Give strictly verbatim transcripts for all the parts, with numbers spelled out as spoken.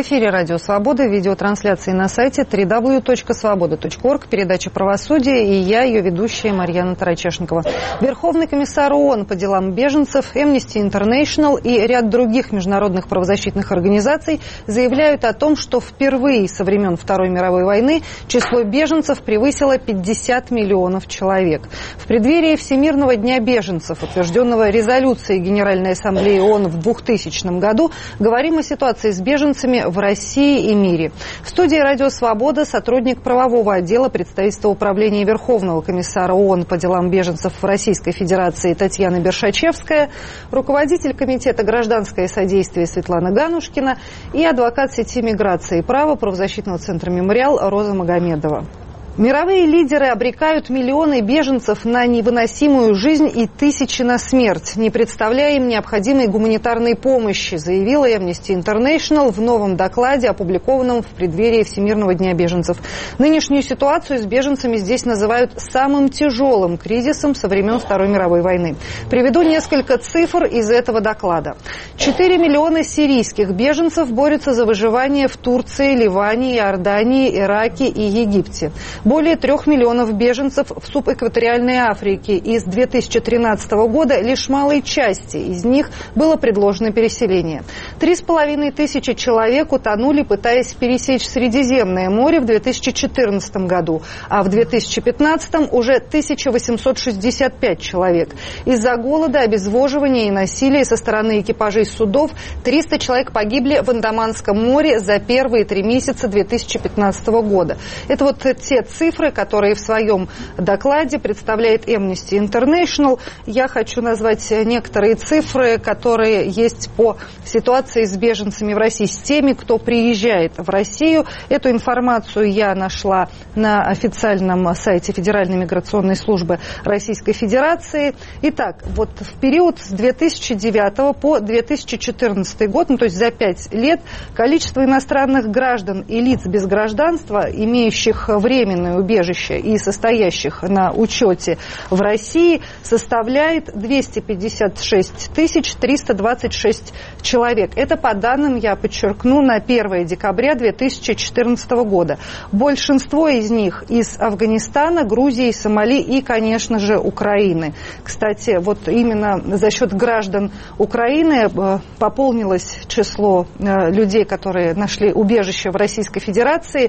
эфире «Радио Свобода», видеотрансляции на сайте дабл ю дабл ю дабл ю точка свобода точка орг, передача «Правосудие», и я, ее ведущая Марьяна Тарачешникова. Верховный комиссар ООН по делам беженцев, Amnesty International и ряд других международных правозащитных организаций заявляют о том, что впервые со времен Второй мировой войны число беженцев превысило пятьдесят миллионов человек. В преддверии Всемирного дня беженцев, утвержденного резолюцией Генеральной Ассамблеи ООН в двухтысячном году, говорим о ситуации с беженцами в России и мире. В студии «Радио Свобода» сотрудник правового отдела представительства управления Верховного комиссара ООН по делам беженцев в Российской Федерации Татьяна Бершачевская, руководитель комитета «Гражданское содействие» Светлана Ганушкина и адвокат сети миграции и права правозащитного центра «Мемориал» Роза Магомедова. Мировые лидеры обрекают миллионы беженцев на невыносимую жизнь и тысячи на смерть, не представляя им необходимой гуманитарной помощи, заявила Amnesty International в новом докладе, опубликованном в преддверии Всемирного дня беженцев. Нынешнюю ситуацию с беженцами здесь называют самым тяжелым кризисом со времен Второй мировой войны. Приведу несколько цифр из этого доклада. четыре миллиона сирийских беженцев борются за выживание в Турции, Ливане, Иордании, Ираке и Египте. Более трех миллионов беженцев в субэкваториальной Африке. И с две тысячи тринадцатого года лишь малой части из них было предложено переселение. Три с половиной тысячи человек утонули, пытаясь пересечь Средиземное море в две тысячи четырнадцатом году, а в две тысячи пятнадцатом уже тысяча восемьсот шестьдесят пять человек. Из-за голода, обезвоживания и насилия со стороны экипажей судов триста человек погибли в Андаманском море за первые три месяца две тысячи пятнадцатого года. Это вот те цифры, которые в своем докладе представляет Amnesty International. Я хочу назвать некоторые цифры, которые есть по ситуации с беженцами в России, с теми, кто приезжает в Россию. Эту информацию я нашла на официальном сайте Федеральной миграционной службы Российской Федерации. Итак, вот в период с две тысячи девятого по две тысячи четырнадцатый год, ну то есть за пять лет, количество иностранных граждан и лиц без гражданства, имеющих временное убежище и состоящих на учете в России, составляет двести пятьдесят шесть тысяч триста двадцать шесть человек. Это по данным, я подчеркну, на первое декабря две тысячи четырнадцатого года. Большинство из них из Афганистана, Грузии, Сомали и, конечно же, Украины. Кстати, вот именно за счет граждан Украины пополнилось число людей, которые нашли убежище в Российской Федерации.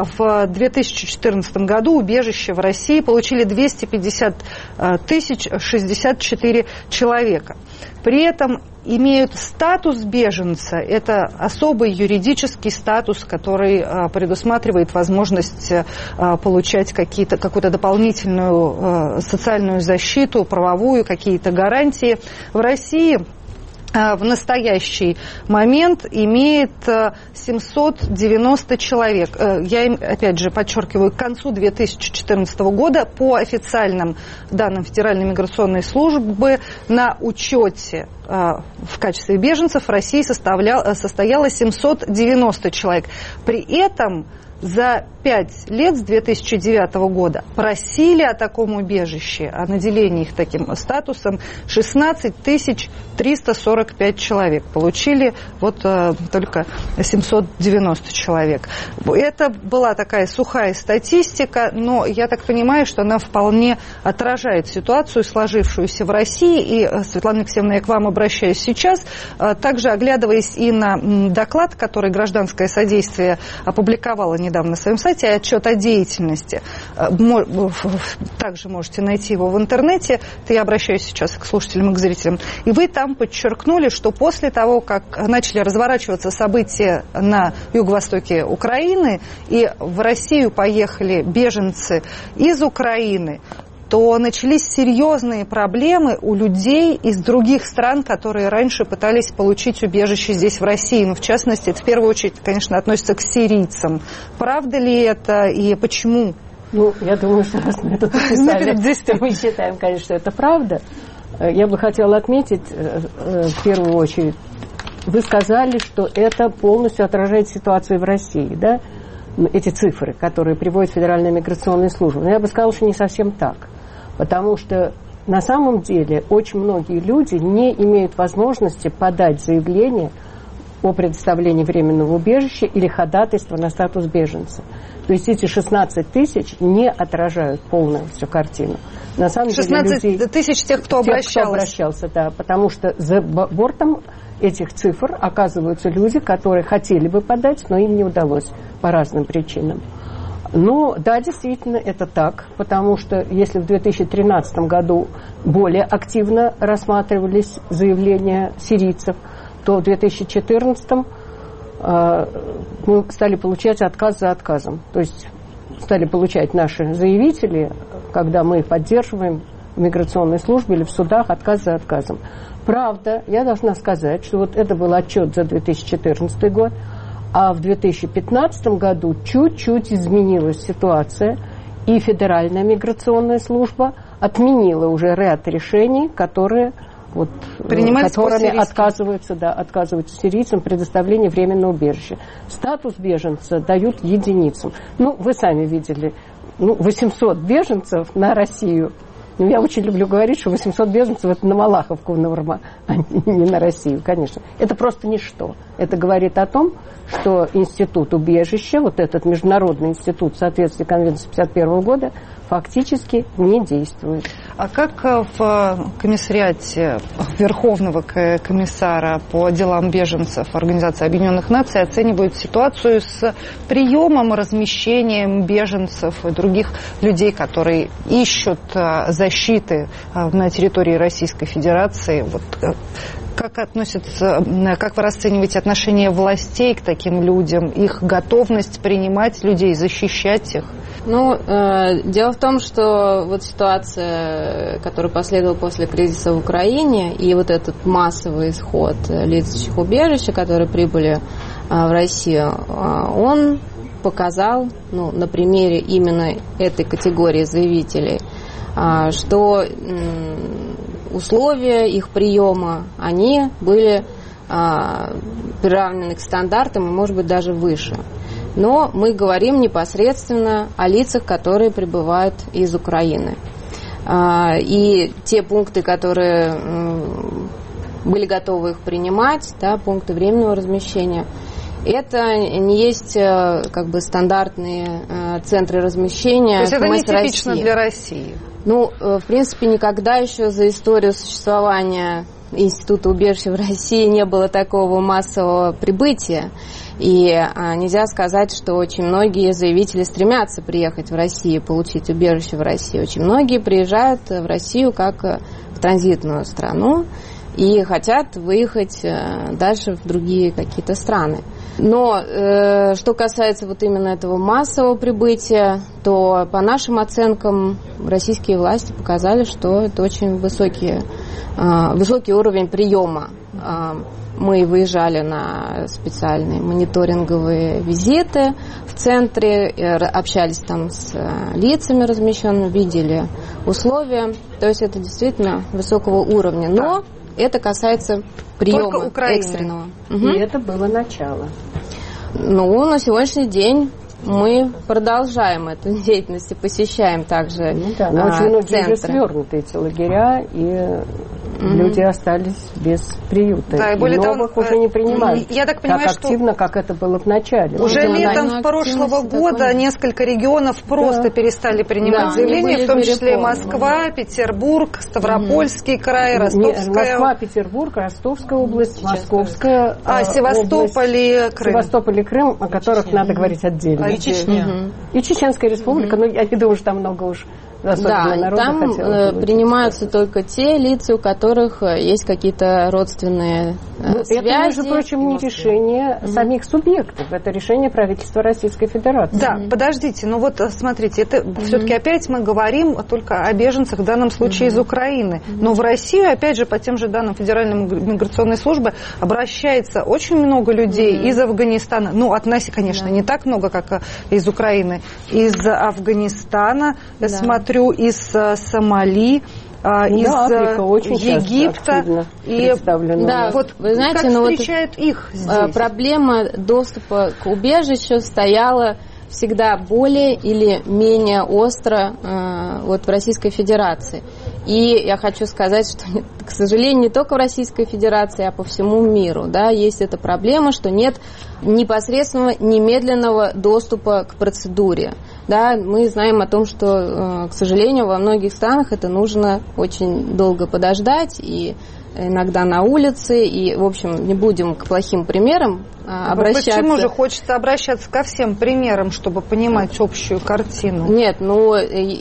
В две тысячи четырнадцатом году убежище в России получили двести пятьдесят тысяч шестьдесят четыре человека. При этом имеют статус беженца. Это особый юридический статус, который предусматривает возможность получать какие-то, какую-то дополнительную социальную защиту, правовую, какие-то гарантии. В России в настоящий момент имеет семьсот девяносто человек. Я, опять же, подчеркиваю, к концу две тысячи четырнадцатого года по официальным данным Федеральной миграционной службы на учете в качестве беженцев в России составлял, состояло семьсот девяносто человек. При этом за пять лет с две тысячи девятого года просили о таком убежище, о наделении их таким статусом шестнадцать тысяч триста сорок пять человек. Получили вот э, только семьсот девяносто человек. Это была такая сухая статистика, но я так понимаю, что она вполне отражает ситуацию, сложившуюся в России. И, Светлана Алексеевна, я к вам обращаюсь сейчас, также оглядываясь и на доклад, который «Гражданское содействие» опубликовало недавно на своем сайте, отчет о деятельности. Также можете найти его в интернете. Это я обращаюсь сейчас к слушателям и к зрителям. И вы там подчеркнули, что после того, как начали разворачиваться события на юго-востоке Украины, и в Россию поехали беженцы из Украины, то начались серьезные проблемы у людей из других стран, которые раньше пытались получить убежище здесь, в России. Ну, в частности, это в первую очередь, конечно, относится к сирийцам. Правда ли это и почему? Ну, я думаю, что раз мы это написали, то мы считаем, конечно, что это правда. Я бы хотела отметить, в первую очередь, вы сказали, что это полностью отражает ситуацию в России, да? Эти цифры, которые приводит Федеральная миграционная служба. Но я бы сказала, что не совсем так. Потому что на самом деле очень многие люди не имеют возможности подать заявление о предоставлении временного убежища или ходатайство на статус беженца. То есть эти шестнадцать тысяч не отражают полную всю картину. На самом шестнадцать деле людей, тысяч тех, кто тех, обращался. Кто обращался, да, потому что за бортом этих цифр оказываются люди, которые хотели бы подать, но им не удалось по разным причинам. Ну, да, действительно, это так, потому что если в две тысячи тринадцатом году более активно рассматривались заявления сирийцев, то в две тысячи четырнадцатом э, мы стали получать отказ за отказом. То есть стали получать наши заявители, когда мы их поддерживаем в миграционной службе или в судах, отказ за отказом. Правда, я должна сказать, что вот это был отчет за две тысячи четырнадцатый год, а в две тысячи пятнадцатом году чуть-чуть изменилась ситуация, и Федеральная миграционная служба отменила уже ряд решений, которые вот, которыми отказываются, да, отказываются сирийцам предоставление временного убежища. Статус беженца дают единицам. Ну, вы сами видели, ну, восемьсот беженцев на Россию. Ну, я очень люблю говорить, что восемьсот беженцев это на Малаховку, на Урма, а не на Россию, конечно. Это просто ничто. Это говорит о том, что институт убежища, вот этот международный институт в соответствии с Конвенцией пятьдесят первого года, фактически не действует. А как в комиссариате Верховного комиссара по делам беженцев Организации Объединенных Наций оценивают ситуацию с приемом, размещением беженцев и других людей, которые ищут защиты на территории Российской Федерации? Вот как относятся, как вы расцениваете отношение властей к таким людям, их готовность принимать людей, защищать их? Ну, э, дело в том, что вот ситуация, которая последовала после кризиса в Украине, и вот этот массовый исход лиц, ищущих убежища, которые прибыли э, в Россию, э, он показал, ну, на примере именно этой категории заявителей, э, что э, условия их приема, они были э, приравнены к стандартам и, может быть, даже выше. Но мы говорим непосредственно о лицах, которые прибывают из Украины. И те пункты, которые были готовы их принимать, да, пункты временного размещения, это не есть как бы стандартные центры размещения. То есть это не типично России. Для России? Ну, в принципе, никогда еще за историю существования Института убежища в России не было такого массового прибытия. И а, нельзя сказать, что очень многие заявители стремятся приехать в Россию, получить убежище в России. Очень многие приезжают в Россию как в транзитную страну и хотят выехать дальше в другие какие-то страны. Но э, что касается вот именно этого массового прибытия, то по нашим оценкам российские власти показали, что это очень высокий, э, высокий уровень приема. Э, мы выезжали на специальные мониторинговые визиты в центре, общались там с лицами размещенными, видели условия. То есть это действительно высокого уровня. Но это касается приема экстренного. И угу. это было начало. Ну, на сегодняшний день мы продолжаем эту деятельность и посещаем также ну, да, но а, очень многие центры. Уже свернуты эти лагеря, и mm-hmm. люди остались без приюта. Да, и, и более новых того, уже не принимают я так, понимаю, так активно, что как это было в начале. Уже ну, летом прошлого года такой... несколько регионов просто да. перестали принимать да, заявления, в том числе Москва, Петербург, Ставропольский mm-hmm. край, Ростовская... Москва, Петербург, Ростовская область, Сейчас Московская А, Севастополь и Крым. Севастополь и Крым, о которых надо говорить отдельно. И Чечня. Угу. И Чеченская республика, угу. но я не думаю, что там много уж особенно народа. Да, там э, принимаются только те лица, у которых есть какие-то родственные э, ну, связи. Это, между прочим, не решение угу. самих субъектов, это решение правительства Российской Федерации. Да, угу. подождите, ну вот смотрите, это угу. все-таки опять мы говорим только о беженцах, в данном случае угу. из Украины. Угу. Но в Россию, опять же, по тем же данным Федеральной миграционной службы, обращается очень много людей угу. из Афганистана. Ну, от нас, конечно, да. не так много, как из Украины. Из Афганистана, я да. смотрю, из Сомали, да, из Африка очень Египта. И да, вот, вы знаете, как ну, встречают вот их здесь? Проблема доступа к убежищу стояла всегда более или менее остро э, вот в Российской Федерации. И я хочу сказать, что к сожалению, не только в Российской Федерации, а по всему миру, да, есть эта проблема, что нет непосредственного немедленного доступа к процедуре. Да, мы знаем о том, что, к сожалению, во многих странах это нужно очень долго подождать, и иногда на улице, и, в общем, не будем к плохим примерам а, обращаться. Почему же хочется обращаться ко всем примерам, чтобы понимать общую картину? Нет, ну,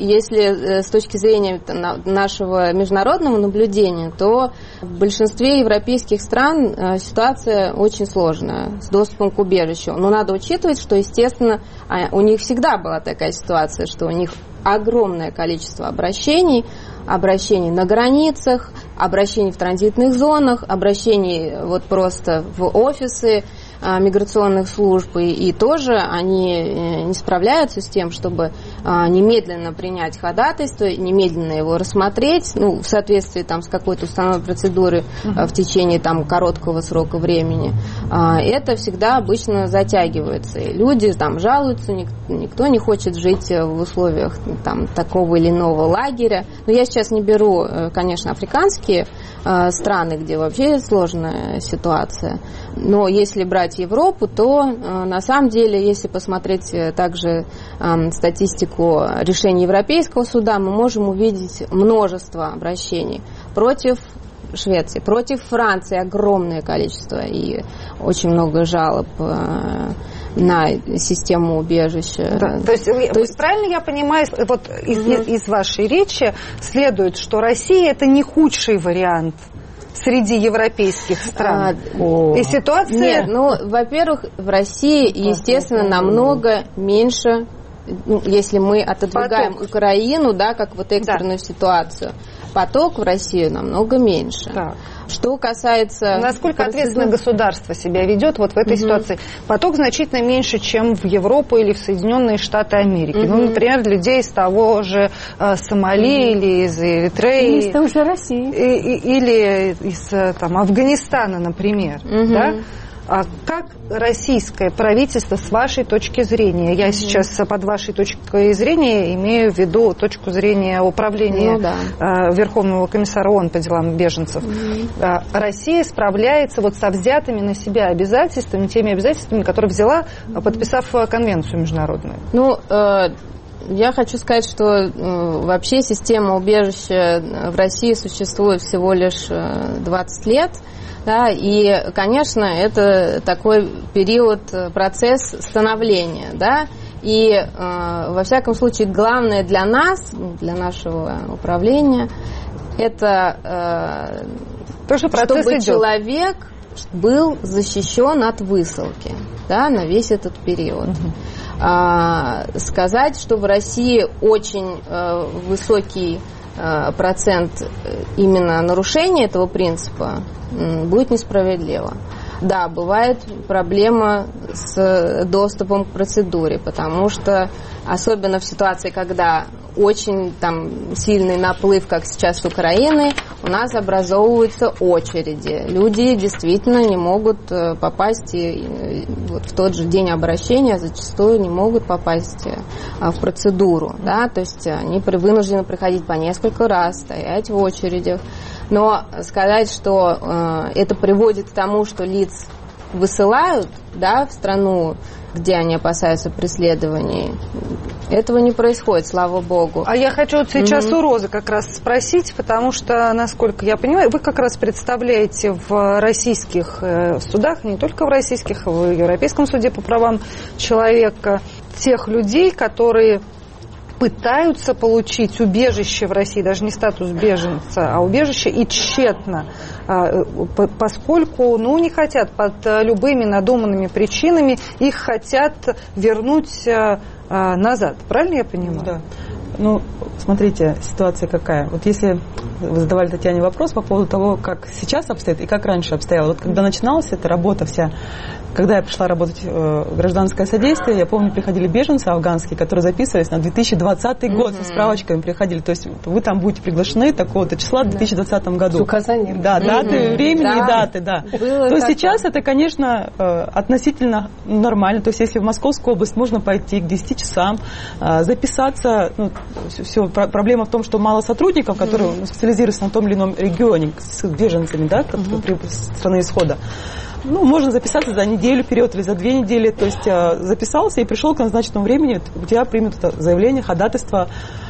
если с точки зрения нашего международного наблюдения, то в большинстве европейских стран ситуация очень сложная с доступом к убежищу. Но надо учитывать, что, естественно, у них всегда была такая ситуация, что у них огромное количество обращений, обращений на границах, обращений в транзитных зонах, обращений вот просто в офисы а, миграционных служб, и, и тоже они не справляются с тем, чтобы а, немедленно принять ходатайство, немедленно его рассмотреть, ну, в соответствии там, с какой-то установленной процедурой а, в течение там, короткого срока времени. А, это всегда обычно затягивается. И люди там жалуются, никто, никто не хочет жить в условиях там, такого или иного лагеря. Но я сейчас не беру, конечно, африканские э, страны, где вообще сложная ситуация. Но если брать Европу, то э, на самом деле, если посмотреть также э, статистику решений Европейского суда, мы можем увидеть множество обращений против Швеции, против Франции огромное количество и очень много жалоб э, на систему убежища. Да. То есть, То есть правильно я понимаю, вот из, угу. из, из вашей речи следует, что Россия это не худший вариант среди европейских стран. А, И ситуация... Нет, ну, во-первых, в России, естественно, намного меньше, ну, если мы отодвигаем поток. Украину, да, как вот экстренную да. ситуацию, поток в Россию намного меньше. Да. Что касается... Насколько процедур... ответственно государство себя ведет вот в этой угу. ситуации? Поток значительно меньше, чем в Европу или в Соединенные Штаты Америки. Угу. Ну, например, людей из того же э, Сомали угу. или из Эритреи. Или из той же России. И, и, или из там, Афганистана, например. Угу. Да? А как российское правительство с вашей точки зрения, я mm-hmm. сейчас под вашей точкой зрения имею в виду точку зрения управления ну, да. э, Верховного комиссара ООН по делам беженцев, mm-hmm. э, Россия справляется вот со взятыми на себя обязательствами, теми обязательствами, которые взяла, mm-hmm. подписав конвенцию международную? Ну, э, я хочу сказать, что э, вообще система убежища в России существует всего лишь двадцать лет. Да, и, конечно, это такой период, процесс становления, да, и, э, во всяком случае, главное для нас, для нашего управления, это э, То, что чтобы идет. человек был защищен от высылки, да, на весь этот период. Угу. А, сказать, что в России очень э, высокий э, процент именно нарушения этого принципа, будет несправедливо. Да, бывает проблема с доступом к процедуре, потому что, особенно в ситуации, когда очень там сильный наплыв, как сейчас с Украины, у нас образовываются очереди. Люди действительно не могут попасть и, вот, в тот же день обращения, зачастую не могут попасть в процедуру. Да? То есть они вынуждены приходить по несколько раз, стоять в очередях. Но сказать, что э, это приводит к тому, что лиц высылают, да, в страну, где они опасаются преследований, этого не происходит, слава богу. А я хочу вот сейчас mm-hmm. у Розы как раз спросить, потому что, насколько я понимаю, вы как раз представляете в российских судах, не только в российских, в Европейском суде по правам человека, тех людей, которые пытаются получить убежище в России, даже не статус беженца, а убежище, и тщетно, поскольку, ну, не хотят под любыми надуманными причинами, их хотят вернуть назад. Правильно я понимаю? Да. Ну, смотрите, ситуация какая. Вот если вы задавали Татьяне вопрос по поводу того, как сейчас обстоит и как раньше обстояло. Вот когда начиналась эта работа вся, когда я пришла работать в гражданское содействие, я помню, приходили беженцы афганские, которые записывались на две тысячи двадцатый год, mm-hmm. со справочками приходили. То есть вы там будете приглашены такого-то числа в две тысячи двадцатом году. С указанием. Да, mm-hmm. даты, времени да. и даты, да. Было то сейчас это, конечно, относительно нормально. То есть если в Московскую область можно пойти к десяти часам, записаться, ну, все, проблема в том, что мало сотрудников, которые mm-hmm. специализируются на том или ином регионе с беженцами, да, mm-hmm. страны исхода. Ну, можно записаться за неделю вперед или за две недели. То есть записался и пришел к назначенному времени, у тебя примут это заявление, ходатайство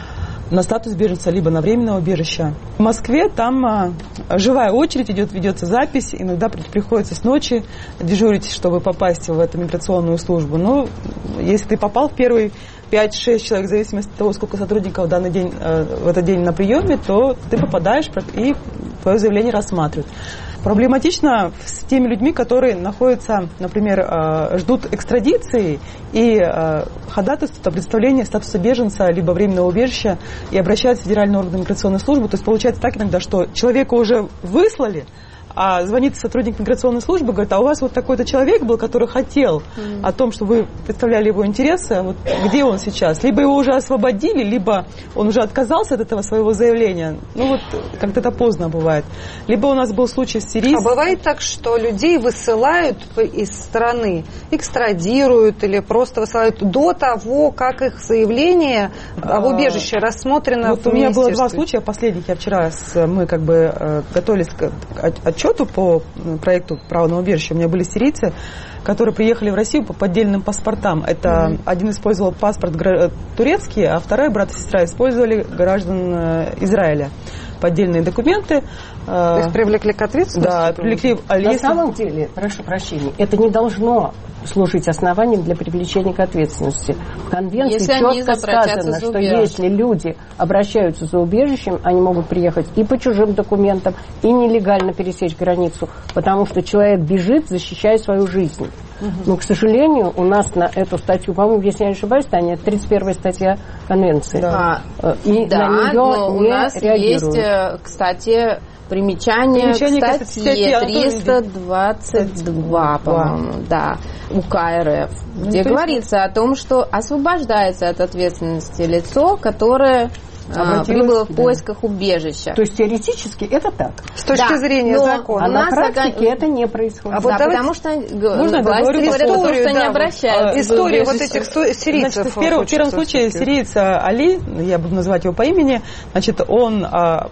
на статус беженца, либо на временное убежище. В Москве там а, живая очередь идет, ведется запись, иногда приходится с ночи дежурить, чтобы попасть в эту миграционную службу. Но если ты попал в первый пять-шесть человек, в зависимости от того, сколько сотрудников в данный день, э, в этот день на приеме, то ты попадаешь и твое заявление рассматривают. Проблематично с теми людьми, которые находятся, например, э, ждут экстрадиции и э, ходатайство, представление статуса беженца либо временного убежища и обращаются в Федеральный орган миграционной службы. То есть получается так иногда, что человека уже выслали, а звонит сотрудник миграционной службы, говорит, а у вас вот такой-то человек был, который хотел mm-hmm. о том, что вы представляли его интересы, а вот где он сейчас? Либо его уже освободили, либо он уже отказался от этого своего заявления. Ну вот как-то это поздно бывает. Либо у нас был случай с сирийцем. А бывает так, что людей высылают из страны, экстрадируют или просто высылают до того, как их заявление об убежище рассмотрено вот в министерстве? У меня было два случая последних. Я вчера с, мы как бы готовились к отчету по проекту «Право на убежище». У меня были сирийцы, которые приехали в Россию по поддельным паспортам. Это mm-hmm. один использовал паспорт турецкий, а второй брат и сестра использовали граждан Израиля. Поддельные документы. То есть привлекли к ответственности? Да, привлекли. На если... самом деле, прошу прощения, это не должно служить основанием для привлечения к ответственности. В Конвенции если четко сказано, что если люди обращаются за убежищем, они могут приехать и по чужим документам, и нелегально пересечь границу, потому что человек бежит, защищая свою жизнь. Угу. Но, к сожалению, у нас на эту статью, по-моему, если я не ошибаюсь, Таня, тридцать первая статья Конвенции. Да, и да, на нее но у не нас реагируют. Есть, кстати, примечание, примечание к статье триста двадцать два, по-моему, да, УК РФ, ну, где говорится о том, что освобождается от ответственности лицо, которое а, прибыло в поисках да. убежища. То есть теоретически это так. С точки да, зрения закона. А на практике это не происходит. А вот да, давайте... потому что можно власти говорят о том, что да, не обращаются. История вот этих сирийцев. Значит, в первом, в первом случае сириец Али, я буду называть его по имени, значит, он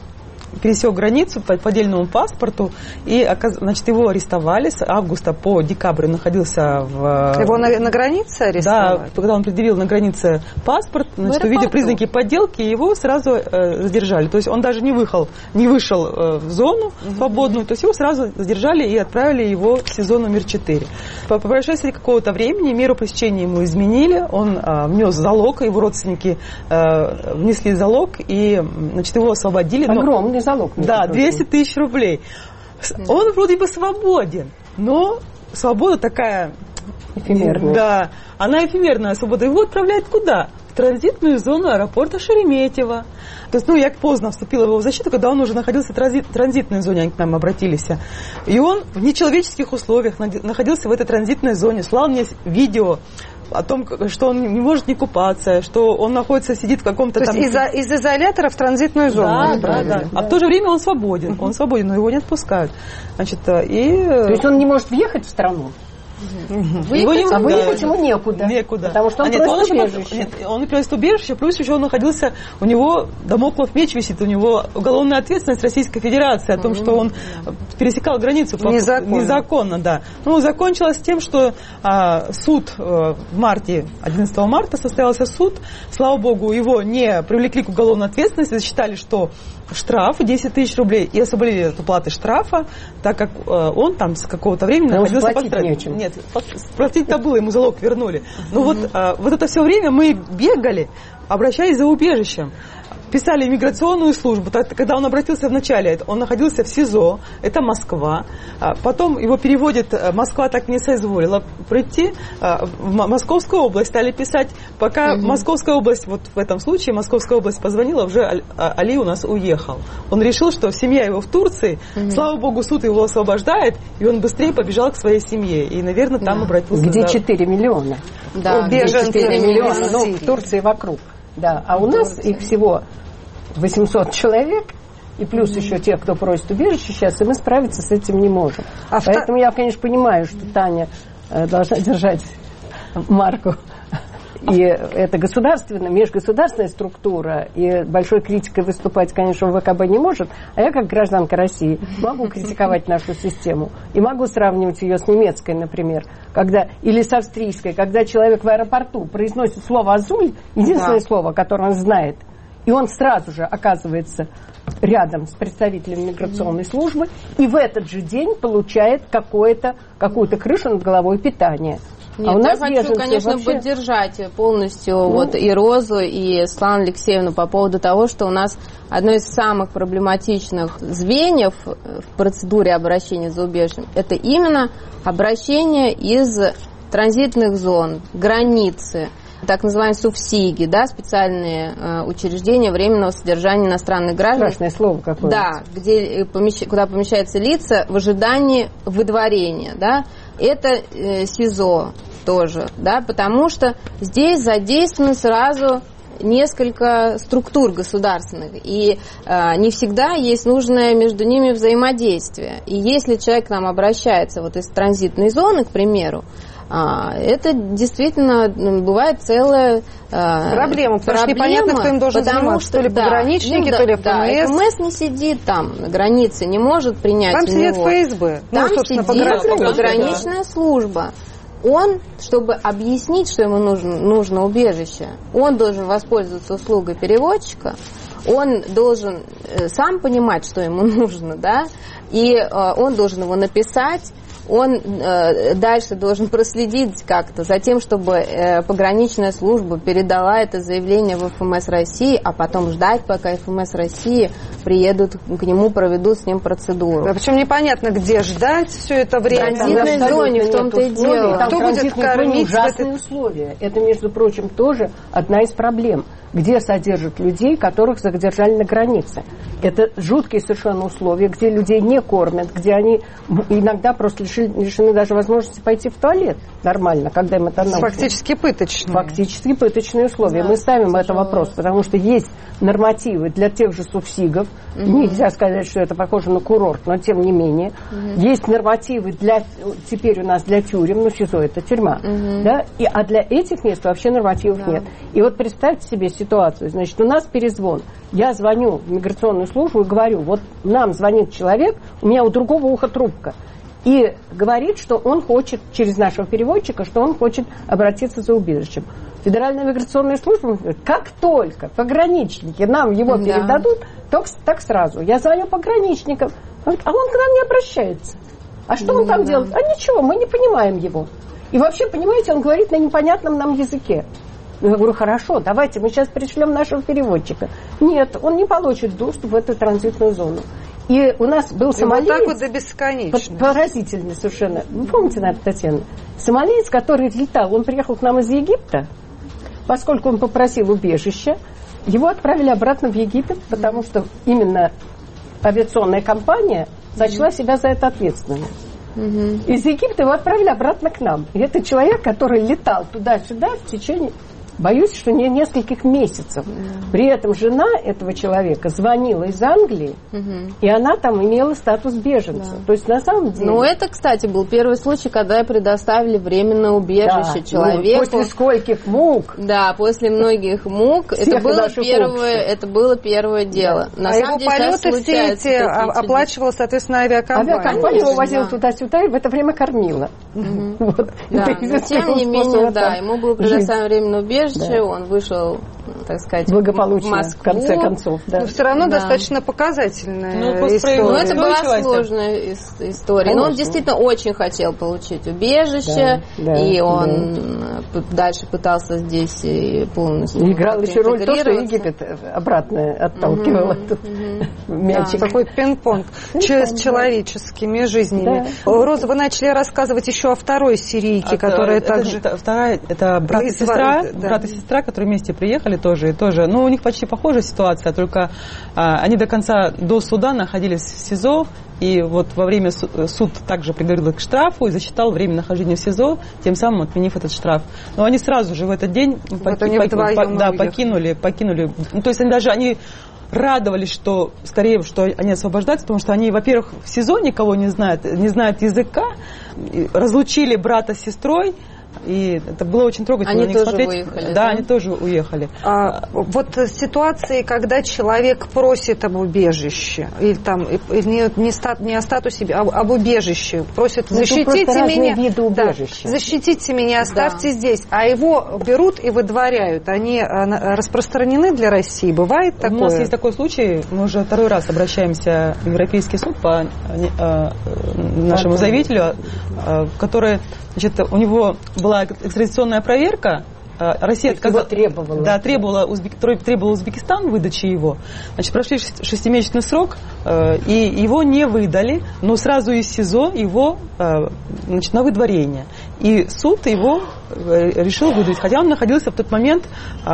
пересек границу по поддельному паспорту, и, значит, его арестовали с августа по декабрь, он находился в... Его на, на границе арестовали? Да, когда он предъявил на границе паспорт, значит, увидев признаки подделки, его сразу э, задержали. То есть он даже не выехал, не вышел э, в зону угу. свободную, то есть его сразу задержали и отправили его в СИЗО номер четыре. По, по прошествии какого-то времени меру пресечения ему изменили, он э, внес залог, его родственники э, внесли залог, и, значит, его освободили. Огромный залог. Да, двести тысяч рублей. Он вроде бы свободен, но свобода такая... Эфемерная. Да, она эфемерная свобода. Его отправляют куда? В транзитную зону аэропорта Шереметьево. То есть, ну, я поздно вступила в его защиту, когда он уже находился в транзит, транзитной зоне, они к нам обратились. И он в нечеловеческих условиях находился в этой транзитной зоне, слал мне видео о том, что он не может не купаться, что он находится, сидит в каком-то То там... есть из, из изолятора в транзитную зону. Да, да, да. А в то же время он свободен, он свободен, но его не отпускают. Значит, и... То есть он не может въехать в страну? Выехать, а выехать ему некуда. Некуда. Потому что он а нет, просит он убежище. Нет, он просит убежище, плюс еще он находился, у него дамоклов меч висит, у него уголовная ответственность Российской Федерации о том, что он пересекал границу незаконно. незаконно да. Ну, закончилось тем, что а, суд а, в марте, одиннадцатого марта состоялся суд, слава богу, его не привлекли к уголовной ответственности, засчитали, что штраф десять тысяч рублей и освободили от уплаты штрафа, так как э, он там с какого-то времени но находился под стражей. Нет, платить-то было, ему залог вернули. Но uh-huh. вот, э, вот это все время мы бегали, обращались за убежищем. Писали иммиграционную службу. Когда он обратился в начале, он находился в СИЗО, это Москва. Потом его переводит, Москва так не соизволила прийти. В Московскую область стали писать. Пока угу. Московская область, вот в этом случае, Московская область позвонила, уже Али у нас уехал. Он решил, что семья его в Турции, угу. слава богу, суд его освобождает, и он быстрее побежал к своей семье. И, наверное, там да. обратился. Где за... четыре миллиона. Да, четыре миллиона. Ну, в Турции вокруг. Да, а у нас их всего восемьсот человек, и плюс mm-hmm. еще те, кто просит убежище сейчас, и мы справиться с этим не можем. А Поэтому втор... я, конечно, понимаю, что Таня э, должна держать марку И это государственная, межгосударственная структура, и большой критикой выступать, конечно, в ВКБ не может, а я, как гражданка России, могу критиковать нашу систему. И могу сравнивать ее с немецкой, например, когда, или с австрийской, когда человек в аэропорту произносит слово «азуль», единственное да. слово, которое он знает, и он сразу же оказывается рядом с представителем миграционной службы, и в этот же день получает какое-то, какую-то крышу над головой, питание. Нет, а у нас я хочу, конечно, вообще... поддержать полностью ну, вот и Розу, и Светлану Алексеевну по поводу того, что у нас одно из самых проблематичных звеньев в процедуре обращения за убежищем – это именно обращение из транзитных зон, границы, так называемые субсидии, да, специальные э, учреждения временного содержания иностранных граждан. Страшное слово какое. Да, где, помещ... куда помещаются лица в ожидании выдворения, да. Это э, СИЗО тоже, да, потому что здесь задействованы сразу несколько структур государственных, и э, не всегда есть нужное между ними взаимодействие. И если человек к нам обращается вот из транзитной зоны, к примеру, А, это действительно бывает целая а, проблема, потому что непонятно, кто им должен заниматься, что, то ли да, пограничники, ну, то ли ФМС. Да, ФМС не сидит там на границе, не может принять там у сидит него. ФСБ. Там ну, сидит пограничная, пограничная да. служба. Он, чтобы объяснить, что ему нужно, нужно убежище, он должен воспользоваться услугой переводчика, он должен э, сам понимать, что ему нужно, да, и э, он должен его написать. Он э, дальше должен проследить как-то за тем, чтобы э, пограничная служба передала это заявление в ФМС России, а потом ждать, пока ФМС России приедут к нему, проведут с ним процедуру. Да, причем непонятно, где ждать все это время. В транзитной зоне, в том-то и дело. Там кто будет кормить? Ужасные это... условия. Это, между прочим, тоже одна из проблем. Где содержат людей, которых задержали на границе. Это жуткие совершенно условия, где людей не кормят, где они иногда просто лишены, лишены даже возможности пойти в туалет нормально, когда им это нужно. Фактически пыточные. Фактически пыточные условия. Да, Мы ставим этот вопрос, потому что есть нормативы для тех же субсидов. Угу. Нельзя сказать, что это похоже на курорт, но тем не менее. Угу. Есть нормативы для, теперь у нас для тюрем, ну СИЗО это тюрьма. Угу. Да? И, а для этих мест вообще нормативов да. нет. И вот представьте себе ситуацию. Значит, у нас перезвон. Я звоню в миграционную службу и говорю, вот нам звонит человек, у меня у другого уха трубка. И говорит, что он хочет, через нашего переводчика, что он хочет обратиться за убежищем. Федеральная миграционная служба говорит, как только пограничники нам его да. передадут, то, так сразу. Я звоню пограничникам, а он к нам не обращается. А что он там да. делает? А ничего, мы не понимаем его. И вообще, понимаете, он говорит на непонятном нам языке. Я говорю, хорошо, давайте мы сейчас пришлем нашего переводчика. Нет, он не получит доступ в эту транзитную зону. И у нас был сомалиец... Вот так вот до бесконечности. Поразительный совершенно. Вы помните, наверное, Татьяна? Сомалиец, который летал, он приехал к нам из Египта, поскольку он попросил убежища, его отправили обратно в Египет, потому что именно авиационная компания сочла себя за это ответственной. Mm-hmm. Из Египта его отправили обратно к нам. И это человек, который летал туда-сюда в течение... Боюсь, что не нескольких месяцев. Mm. При этом жена этого человека звонила из Англии, mm-hmm. и она там имела статус беженца. Да. То есть на самом деле... Ну, это, кстати, был первый случай, когда предоставили временное убежище да. человеку. Ну, после скольких мук. Да, после многих мук. Это было, первое, это было первое дело. Да. На а самом его деле, полеты все эти оплачивала, соответственно, авиакомпания. Авиакомпания его возила да. туда-сюда и в это время кормила. Mm-hmm. Вот. Да. Но тем не менее, да, ему было предоставлено временное убежище. Да. Он вышел, так сказать, благополучно, в Москву. В конце концов. Да. Но все равно да. достаточно показательная ну, история. Ну, это была сложная история. Конечно. Но он действительно очень хотел получить убежище, да, да, и он да. дальше пытался здесь полностью играл еще роль то, что Египет обратно отталкивал mm-hmm. этот mm-hmm. мячик. Да. Такой пинг-понг с человеческими жизнями. Да. Роза, вы начали рассказывать еще о второй сирийке, а которая это, также... Это, вторая, это брат и сестра, да. брат и сестра, которые вместе приехали тоже, и тоже. Ну, у них почти похожая ситуация, только а, они до конца, до суда находились в СИЗО, и вот во время суд также приговорил их к штрафу и засчитал время нахождения в СИЗО, тем самым отменив этот штраф. Но они сразу же в этот день вот поки, они поки, по, да, покинули, покинули. Ну, то есть они даже они радовались, что скорее, что они освобождаются, потому что они, во-первых, в СИЗО никого не знают, не знают языка, разлучили брата с сестрой, И это было очень трогательно. Они тоже смотреть. уехали? Да, да, они тоже уехали. А, вот ситуации, когда человек просит об убежище, или там не, не, стат, не о статусе, а об убежище, просит, ну, защитите меня, да, защитите защитите меня, оставьте да. здесь. А его берут и выдворяют. Они распространены для России? Бывает такое? У нас есть такой случай, мы уже второй раз обращаемся в Европейский суд по э, нашему заявителю, э, который, значит, у него была экстрадиционная проверка. Россия отказала, требовала. Да, требовала, Узбек, требовала Узбекистан выдачи его. Значит, прошли шестимесячный срок, э, и его не выдали, но сразу из СИЗО его э, значит, на выдворение. И суд его решил выдать, хотя он находился в тот момент э,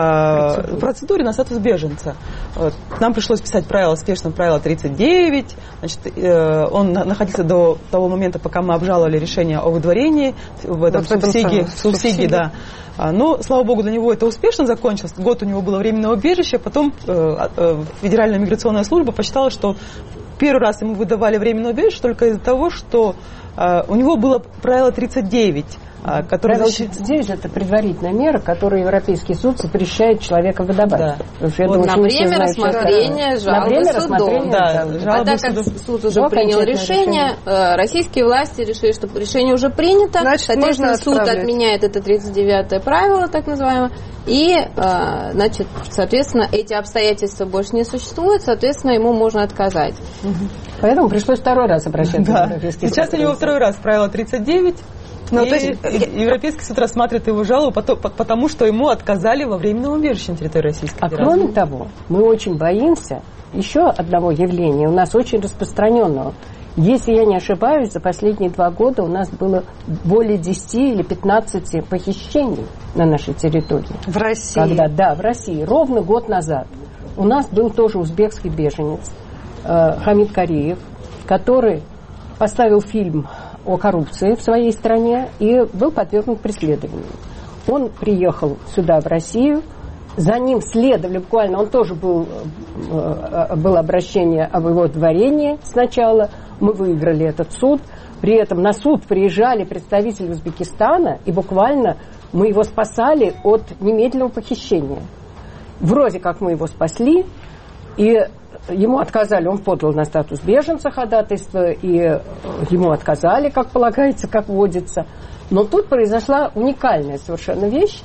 в процедуре на статус беженца. Вот. Нам пришлось писать правила, спешно правило тридцать девять. Значит, э, он находился до того момента, пока мы обжаловали решение о выдворении в этом вот субсидии, в субсидии, да. Но, слава богу, для него это успешно закончилось. Год у него было временное убежище, потом э, э, Федеральная миграционная служба посчитала, что первый раз ему выдавали временное убежище только из-за того, что э, у него было правило тридцать девять. Которое правило тридцать девять – это предварительная мера, которую Европейский суд запрещает человека выдавать. Да. Вот думаю, на время знают, рассмотрения это... жалобы на время судом. Рассмотрения, да, да. А так как суд уже До принял решение, решение, российские власти решили, что решение уже принято. Значит, соответственно, суд отменяет это тридцать девятое правило, так называемое. И, значит, соответственно, эти обстоятельства больше не существуют, соответственно, ему можно отказать. Угу. Поэтому пришлось второй раз обращаться да. в Европейский суд. Сейчас у него второй раз правило тридцать девять. Ну, и, то есть, и Европейский суд рассматривает его жалобу потому, что ему отказали во временном убежище на территории Российской Федерации. А кроме того, мы очень боимся еще одного явления, у нас очень распространенного. Если я не ошибаюсь, за последние два года у нас было более десяти или пятнадцати похищений на нашей территории. В России? Когда, да, в России. Ровно год назад у нас был тоже узбекский беженец э, Хамид Кариев, который поставил фильм о коррупции в своей стране и был подвергнут преследованию. Он приехал сюда, в Россию, за ним следовали буквально, он тоже был, было обращение об его дворении сначала, мы выиграли этот суд, при этом на суд приезжали представители Узбекистана, и буквально мы его спасали от немедленного похищения. Вроде как мы его спасли, и ему отказали, он подал на статус беженца ходатайство, и ему отказали, как полагается, как водится. Но тут произошла уникальная совершенно вещь.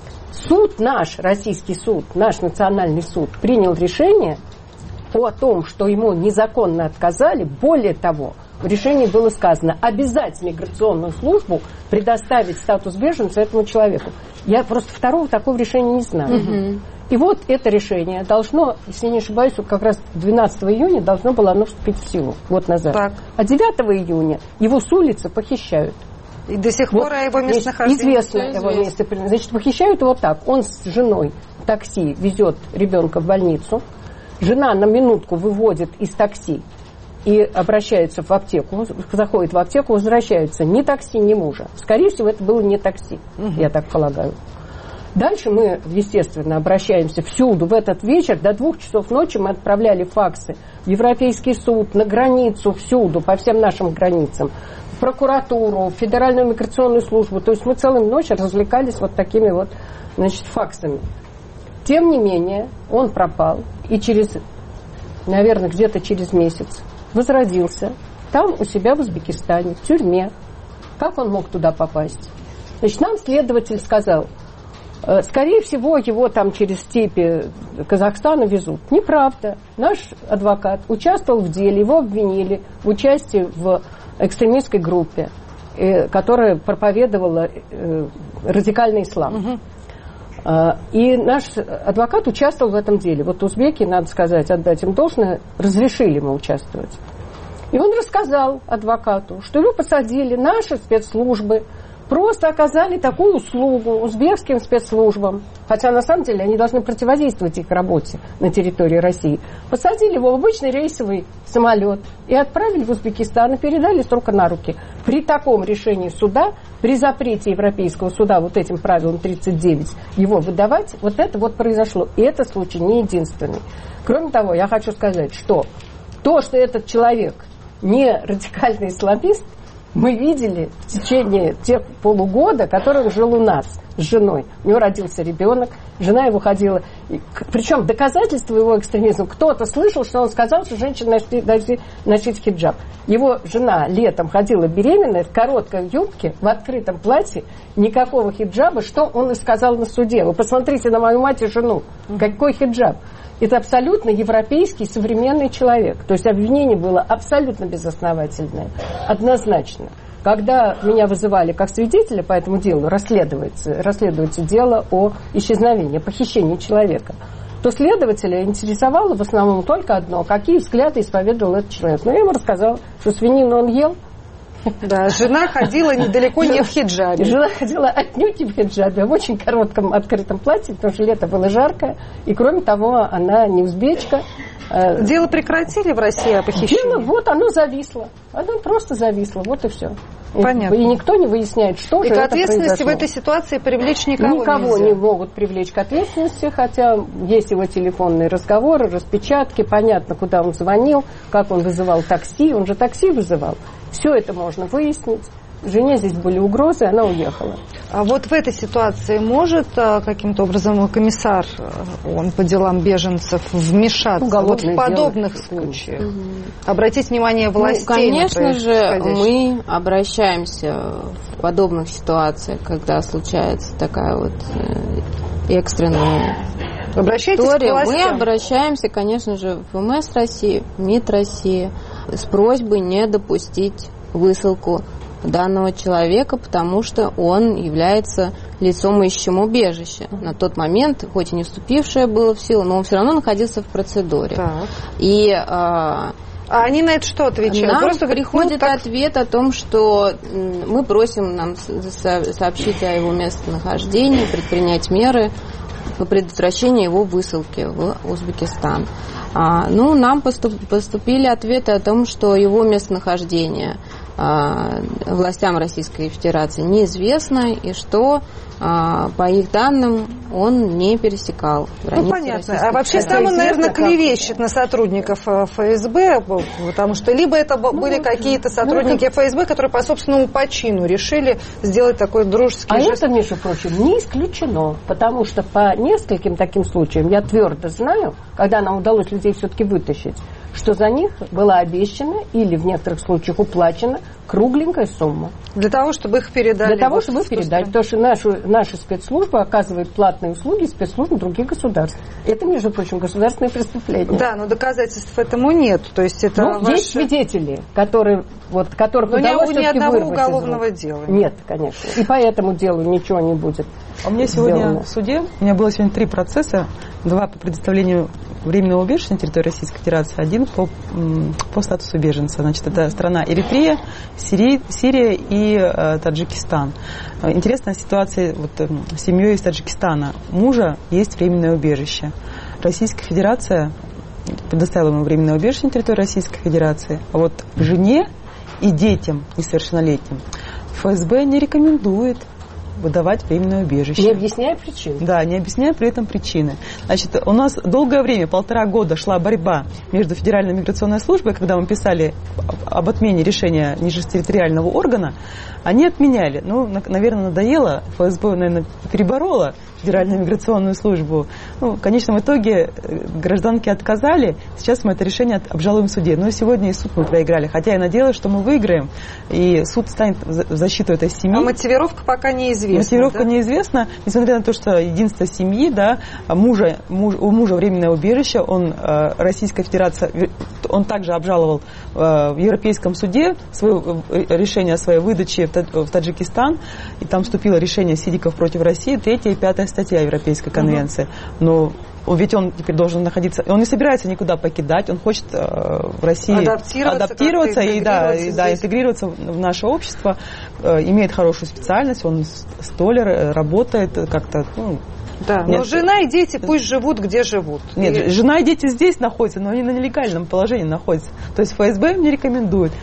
Суд наш, российский суд, наш национальный суд, принял решение о том, что ему незаконно отказали. Более того, в решении было сказано обязать миграционную службу предоставить статус беженца этому человеку. Я просто второго такого решения не знаю. Угу. И вот это решение должно, если не ошибаюсь, вот как раз двенадцатого июня должно было оно вступить в силу, год назад. Так. А девятого июня его с улицы похищают. И до сих вот, пор о его местонахождении известно его место. Значит, похищают его так. Он с женой в такси везет ребенка в больницу. Жена на минутку выводит из такси и обращается в аптеку, заходит в аптеку, возвращается. Ни такси, ни мужа. Скорее всего, это было не такси, угу. я так полагаю. Дальше мы, естественно, обращаемся всюду. В этот вечер до двух часов ночи мы отправляли факсы в Европейский суд, на границу, всюду, по всем нашим границам, в прокуратуру, в Федеральную миграционную службу. То есть мы целую ночь развлекались вот такими вот, значит, факсами. Тем не менее, он пропал. И через, наверное, где-то через месяц возродился там у себя в Узбекистане, в тюрьме. Как он мог туда попасть? Значит, нам следователь сказал, скорее всего, его там через степи Казахстана везут. Неправда. Наш адвокат участвовал в деле, его обвинили в участии в экстремистской группе, которая проповедовала радикальный ислам. Угу. И наш адвокат участвовал в этом деле. Вот узбеки, надо сказать, отдать им должное, разрешили ему участвовать. И он рассказал адвокату, что его посадили наши спецслужбы, просто оказали такую услугу узбекским спецслужбам, хотя на самом деле они должны противодействовать их работе на территории России. Посадили его в обычный рейсовый самолет и отправили в Узбекистан и передали с рук на руки. При таком решении суда, при запрете Европейского суда вот этим правилом тридцать девять его выдавать, вот это вот произошло. И это случай не единственный. Кроме того, я хочу сказать, что то, что этот человек не радикальный исламист, мы видели в течение тех полугода, который он жил у нас с женой. У него родился ребенок, жена его ходила. И, причем доказательство его экстремизма. Кто-то слышал, что он сказал, что женщина должна носить хиджаб. Его жена летом ходила беременная в короткой юбке, в открытом платье, никакого хиджаба, что он и сказал на суде. Вы посмотрите на мою мать и жену. Какой хиджаб? Это абсолютно европейский современный человек. То есть обвинение было абсолютно безосновательное, однозначно. Когда меня вызывали как свидетеля по этому делу, расследуется, расследуется дело о исчезновении, похищении человека, то следователя интересовало в основном только одно: какие взгляды исповедовал этот человек. Но я ему рассказала, что свинину он ел. Да, жена ходила недалеко не в хиджабе. Жена ходила отнюдь не в хиджабе, а в очень коротком открытом платье, потому что лето было жаркое, и кроме того, она не узбечка. Дело прекратили в России о похищении? Дело, вот оно зависло. Оно просто зависло, вот и все. Понятно. И, и никто не выясняет, что и же к это ответственности произошло. В этой ситуации привлечь никого Никого нельзя. Не могут привлечь к ответственности, хотя есть его телефонные разговоры, распечатки, понятно, куда он звонил, как он вызывал такси, он же такси вызывал. Все это можно выяснить. Жене здесь были угрозы, она уехала. А вот в этой ситуации может каким-то образом комиссар, он по делам беженцев, вмешаться вот в подобных дело. случаях? Угу. Обратить внимание властей? Ну, конечно же, мы обращаемся в подобных ситуациях, когда случается такая вот экстренная история. Мы обращаемся, конечно же, в ВМС России, в МИД России с просьбой не допустить высылку данного человека, потому что он является лицом ищущим убежища. На тот момент, хоть и не вступившее было в силу, но он все равно находился в процедуре. Так. И а, а они на это что отвечают? Нам Просто приходит ну, так... ответ о том, что мы просим нам сообщить о его местонахождении, предпринять меры по предотвращению его высылки в Узбекистан. А, ну, нам поступ, поступили ответы о том, что его местонахождение а, властям Российской Федерации неизвестно, и что а, по их данным он не пересекал границы. Ну, понятно. Российской А вообще Федерации. сам он, наверное, клевещет на сотрудников ФСБ, потому что либо это были какие-то сотрудники ФСБ, которые по собственному почину решили сделать такой дружеский а жест. А это, между прочим, не исключено, потому что по нескольким таким случаям я твердо знаю, когда нам удалось людей все-таки вытащить, что за них была обещана или в некоторых случаях уплачена кругленькая сумма. Для того, чтобы их передали. Для того, чтобы их передать. Потому что нашу, наша спецслужба оказывает платные услуги спецслужбам других государств. Это, между прочим, государственное преступление. Да, но доказательств этому нет. То есть это ну, ваши... есть свидетели, которые, вот, которых но удалось ни одного вырвать уголовного дела. Нет, конечно. И по этому делу ничего не будет. А у меня сегодня сделано. в суде, у меня было сегодня три процесса. Два по предоставлению временного убежища на территории Российской Федерации, один по, по статусу беженца. Значит, это страна Эритрея, Сирия, Сирия и э, Таджикистан. Интересная ситуация вот, э, с семьей из Таджикистана. Мужа есть временное убежище. Российская Федерация предоставила ему временное убежище на территории Российской Федерации. А вот жене и детям несовершеннолетним ФСБ не рекомендует выдавать временное убежище. Не объясняя причин. Да, не объясняя при этом причины. Значит, у нас долгое время, полтора года, шла борьба между Федеральной миграционной службой, когда мы писали об отмене решения нижетерриториального органа, они отменяли. Ну, наверное, надоело, ФСБ, наверное, переборола Федеральную миграционную службу. Ну, в конечном итоге гражданки отказали. Сейчас мы это решение обжалуем в суде. Но сегодня и суд мы проиграли. Хотя я надеялась, что мы выиграем, и суд станет в защиту этой семьи. А мотивировка пока неизвестна. Мотивировка да? неизвестна, несмотря на то, что единство семьи, да, мужа, муж, у мужа временное убежище, он, э, Российская Федерация, он также обжаловал э, в Европейском суде свое решение о своей выдаче в, в Таджикистан, и там вступило решение Сидиков против России, третья и пятая статья Европейской конвенции. Uh-huh. Но ведь он теперь должен находиться, он не собирается никуда покидать, он хочет э, в России адаптироваться, адаптироваться и, да, и да, интегрироваться в наше общество, э, имеет хорошую специальность, он столяр, работает как-то. Ну, да, нет, но жена и дети пусть живут, где живут. Нет, и... жена и дети здесь находятся, но они на нелегальном положении находятся. То есть ФСБ им не рекомендует.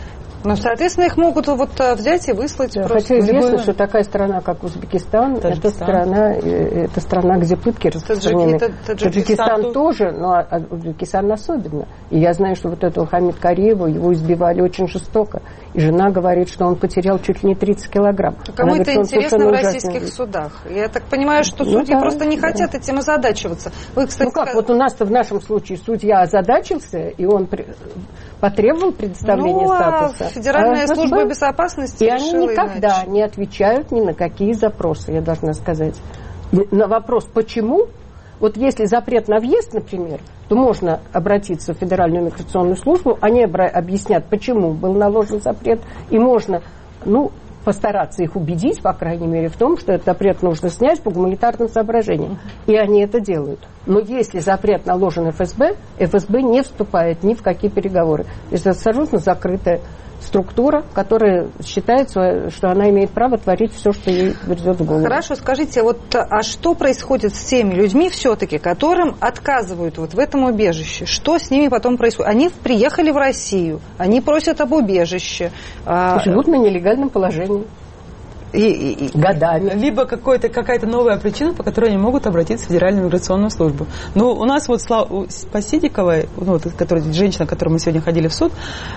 Ну, соответственно, их могут вот взять и выслать. Да, хотя известно, что такая страна, как Узбекистан, это страна, это страна, где пытки распространены. Таджикистан тоже, но Узбекистан особенно. И я знаю, что вот этого Хамид Кариева, его избивали очень жестоко. И жена говорит, что он потерял чуть ли не тридцать килограмм. Кому это интересно в российских судах? Я так понимаю, что судьи ну, да, просто не да. хотят этим озадачиваться. Вы, кстати, ну как, вот у нас-то в нашем случае судья озадачился, и он при... потребовал предоставления ну, статуса. А Федеральная а служба ФСБ? Безопасности и они никогда иначе. не отвечают ни на какие запросы, я должна сказать. На вопрос «почему?», вот если запрет на въезд, например, то можно обратиться в Федеральную миграционную службу, они объяснят, почему был наложен запрет, и можно, ну, постараться их убедить, по крайней мере, в том, что этот запрет нужно снять по гуманитарным соображениям. И они это делают. Но если запрет наложен эф эс бэ, эф эс бэ не вступает ни в какие переговоры. То есть это абсолютно закрытая структура, которая считает, что она имеет право творить все, что ей придет в голову. Хорошо, скажите, вот, а что происходит с теми людьми все-таки, которым отказывают вот в этом убежище? Что с ними потом происходит? Они приехали в Россию, они просят об убежище. Живут на нелегальном положении. И, и, и годами. Либо какая-то новая причина, по которой они могут обратиться в Федеральную миграционную службу. Но у нас вот по Сидиковой, ну, которая, женщина, с которой мы сегодня ходили в суд,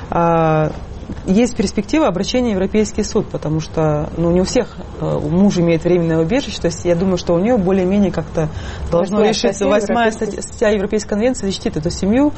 есть перспектива обращения в Европейский суд, потому что ну, не у всех муж имеет временное убежище, то есть я думаю, что у нее более-менее как-то должно решиться. Восьмая статья Европейской конвенции защитит эту семью,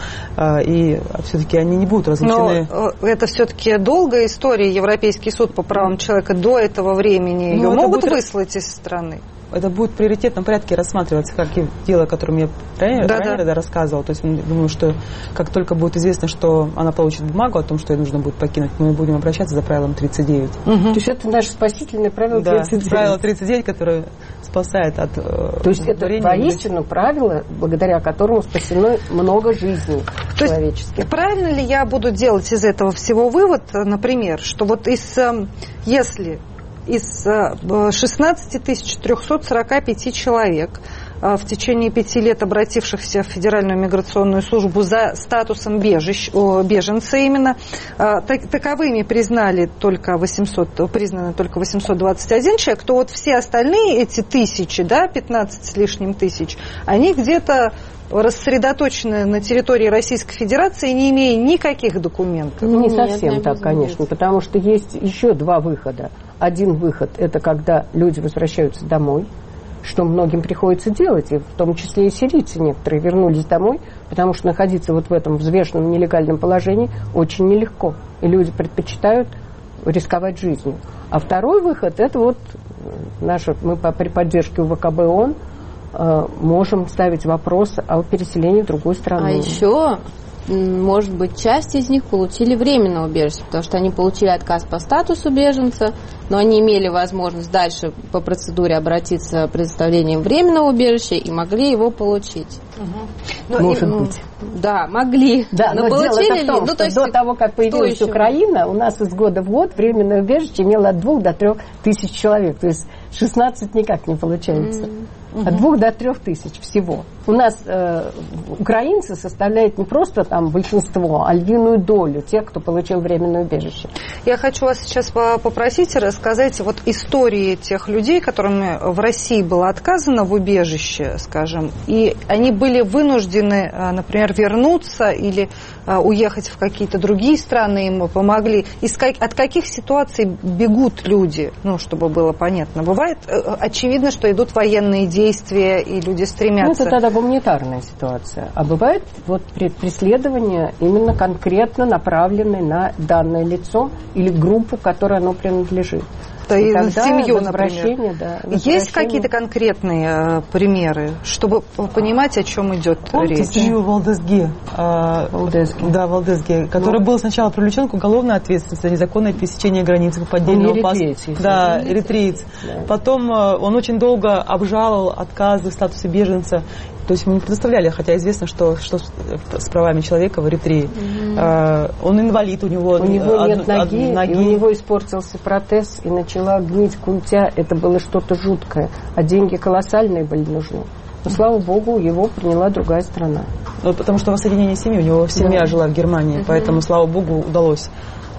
и все-таки они не будут разлучены. Но это все-таки долгая история. Европейский суд по правам человека до этого времени ее ну, могут будет... выслать из страны? Это будет в приоритетном порядке рассматриваться, как и дело, о котором я ранее, да, ранее да. рассказывала. То есть, думаю, что как только будет известно, что она получит бумагу о том, что ей нужно будет покинуть, мы будем обращаться за правилом тридцать девять. Угу. То есть это наше спасительное правило да, тридцать девять. Правило тридцать девять, которое спасает от То есть это воистину правило, благодаря которому спасено много жизней То человеческих. Есть, правильно ли я буду делать из этого всего вывод, например, что вот из, если... из шестнадцати тысяч трёхсот сорока пяти человек, в течение пяти лет обратившихся в Федеральную миграционную службу за статусом бежищ, беженца именно, так, таковыми признали только восемьсот, признаны только восемьсот двадцать один человек, то вот все остальные эти тысячи, да, пятнадцать с лишним тысяч, они где-то рассредоточены на территории Российской Федерации, не имея никаких документов. Не совсем Нет, так, конечно, потому что есть еще два выхода. Один выход – это когда люди возвращаются домой, что многим приходится делать, и в том числе и сирийцы некоторые вернулись домой, потому что находиться вот в этом взвешенном нелегальном положении очень нелегко, и люди предпочитают рисковать жизнью. А второй выход – это вот наша, мы при поддержке УВКБ ООН можем ставить вопрос о переселении в другую страну. А еще, может быть, часть из них получили временное убежище, потому что они получили отказ по статусу беженца, но они имели возможность дальше по процедуре обратиться с предоставлением временного убежища и могли его получить. Угу. Может и, быть. Да, могли. Да, но, но получили ли? Том, ну, то есть, до того, как появилась Украина, у нас из года в год временное убежище имело от двух до трех тысяч человек. То есть шестнадцать никак не получается. Mm. Угу. От двух до трех тысяч всего. У нас э, украинцы составляют не просто там большинство, а львиную долю тех, кто получил временное убежище. Я хочу вас сейчас попросить рассказать вот истории тех людей, которым в России было отказано в убежище, скажем, и они были вынуждены, например, вернуться или уехать в какие-то другие страны, им помогли. Из как, от каких ситуаций бегут люди, ну, чтобы было понятно. Бывает очевидно, что идут военные действия, и люди стремятся... Ну, это тогда гуманитарная ситуация. А бывает вот преследование именно конкретно направленное на данное лицо или группу, к которой оно принадлежит. И семью, например. Да, есть какие-то конкретные э, примеры, чтобы понимать, о чем идет Помните речь? Семью Валдесге, э, Валдесге. Да, Валдесге, который ну. был сначала привлечен к уголовной ответственности за незаконное пересечение границы по поддельному паспорту. Да, эритреец. Да. Потом э, он очень долго обжаловал отказы в статусе беженца. То есть ему не предоставляли, хотя известно, что, что с правами человека в Эритрее. Mm-hmm. А, он инвалид, у него... У него од, нет ноги, од, ноги, и у него испортился протез, и начала гнить культя. Это было что-то жуткое. А деньги колоссальные были нужны. Но, слава богу, его приняла другая страна. Ну, потому что воссоединение семьи, у него семья да. жила в Германии, mm-hmm. поэтому, слава богу, удалось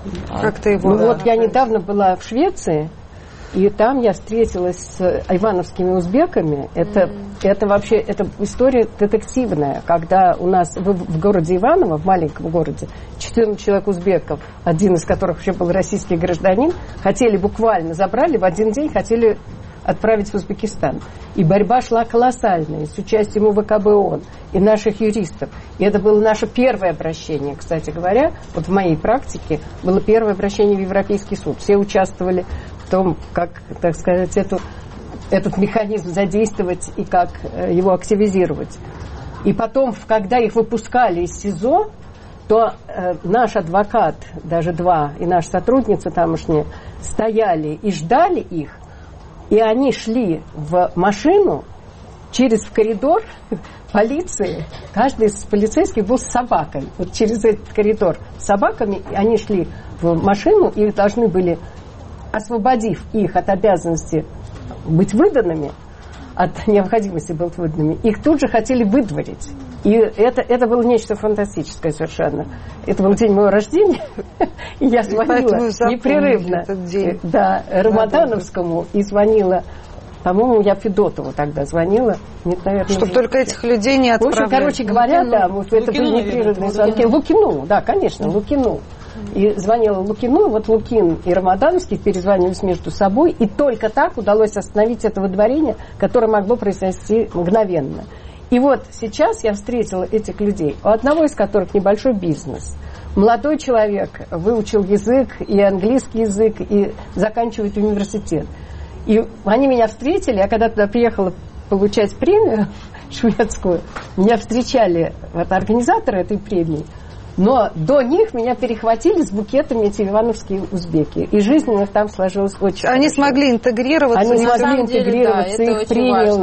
Как ты его... Ну да. Вот я недавно была в Швеции, и там я встретилась с ивановскими узбеками. Это, mm. это вообще это история детективная, когда у нас в, в городе Иваново, в маленьком городе, четырнадцать человек узбеков, один из которых вообще был российский гражданин, хотели буквально, забрали в один день, хотели отправить в Узбекистан. И борьба шла колоссальная, с участием УВКБ ООН и наших юристов. И это было наше первое обращение, кстати говоря, вот в моей практике было первое обращение в Европейский суд. Все участвовали в том, как, так сказать, эту, этот механизм задействовать и как его активизировать. И потом, когда их выпускали из СИЗО, то э, наш адвокат, даже два, и наша сотрудница тамошняя, стояли и ждали их. И они шли в машину через коридор полиции. Каждый из полицейских был с собакой. Вот через этот коридор с собаками они шли в машину и должны были, освободив их от обязанности быть выданными, от необходимости быть выданными, их тут же хотели выдворить. И это, это было нечто фантастическое совершенно. Это был день моего рождения, и я звонила непрерывно да, Рамадановскому и звонила, по-моему, я Федотову тогда звонила. Нет, наверное, чтобы только этих людей не отправляли. В общем, короче говоря, да, вот это были непрерывные звонки. Лукину, да, конечно, Лукину. И звонила Лукину, вот Лукин и Рамадановский перезванивались между собой, и только так удалось остановить это выдворение, которое могло произойти мгновенно. И вот сейчас я встретила этих людей, у одного из которых небольшой бизнес. Молодой человек выучил язык, и английский язык, и заканчивает университет. И они меня встретили, а когда туда приехала получать премию шведскую, меня встречали вот, организаторы этой премии, но до них меня перехватили с букетами эти ивановские узбеки. И жизнь у них там сложилась очень Они хорошо. смогли интегрироваться. Они смогли интегрироваться, деле, да, их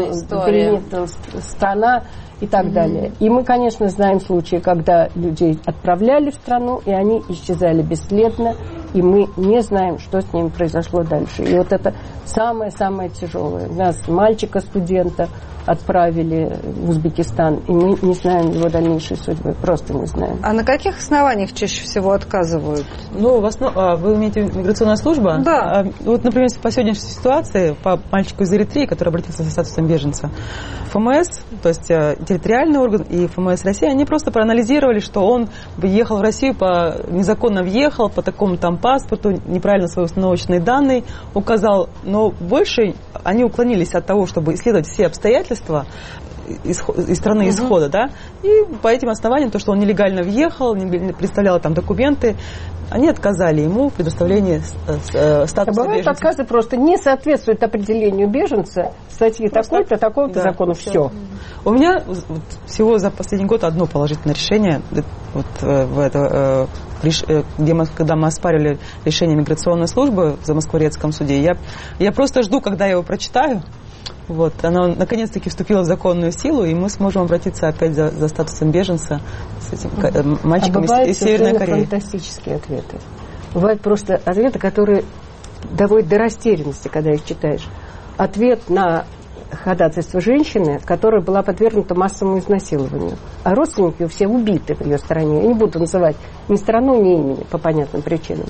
приняла страна и так mm-hmm. далее. И мы, конечно, знаем случаи, когда людей отправляли в страну, и они исчезали бесследно, и мы не знаем, что с ними произошло дальше. И вот это самое-самое тяжелое. У нас мальчика-студента отправили в Узбекистан, и мы не знаем его дальнейшей судьбы, просто не знаем. А на каких основаниях чаще всего отказывают? Ну, в основном, вы имеете миграционная служба? Да. Вот, например, по сегодняшней ситуации, по мальчику из Эритреи, который обратился за статусом беженца, ФМС, то есть территориальный орган и ФМС России, они просто проанализировали, что он въехал в Россию, по, незаконно въехал, по такому там паспорту, неправильно свои установочные данные указал, но больше они уклонились от того, чтобы исследовать все обстоятельства из, из страны угу. исхода, да, и по этим основаниям, то, что он нелегально въехал, не представлял там документы, они отказали ему в предоставлении статуса а бывают беженца. Отказы просто не соответствуют определению беженца, статьи такой-то, такого-то да, закона, все. все. У меня вот, всего за последний год одно положительное решение, вот, в это, где мы, когда мы оспаривали решение миграционной службы в Замоскворецком суде, я, я просто жду, когда я его прочитаю. Вот, она наконец-таки вступила в законную силу, и мы сможем обратиться опять за, за статусом беженца с этим mm-hmm. мальчиком а из, из Северной Кореи. Фантастические ответы. Бывают просто ответы, которые доводят до растерянности, когда их читаешь. Ответ на ходатайство женщины, которая была подвергнута массовому изнасилованию. А родственники все убиты в ее стране. Я не буду называть ни страну, ни имени по понятным причинам.